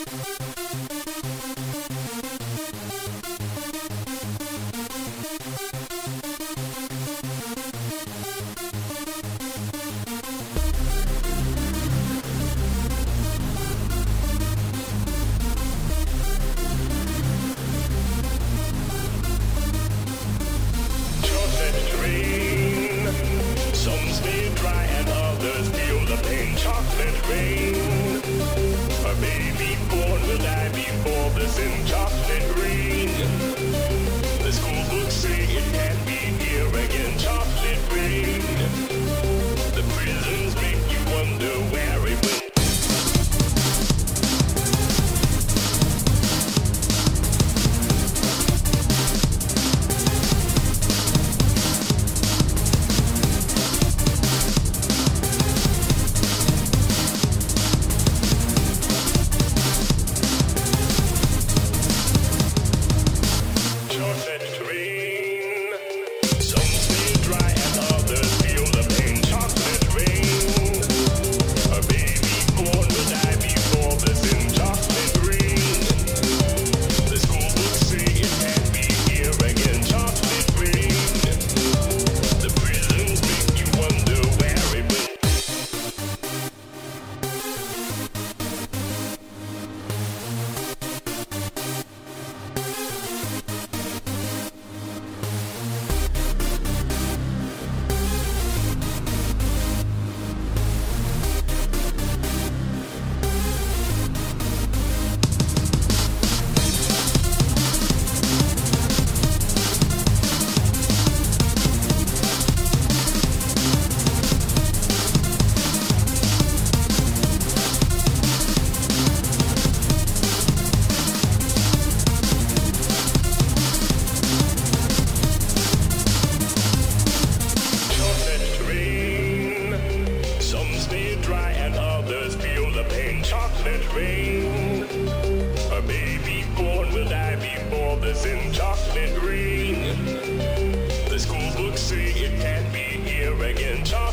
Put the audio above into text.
Chocolate rain, a baby born will die before blessing chocolate rain. The school books say it can't be here again. Chocolate rain, the prisons make you wonder where it went. Chocolate rain, a baby born will die before there's in chocolate rain. The school books say it can't be here again.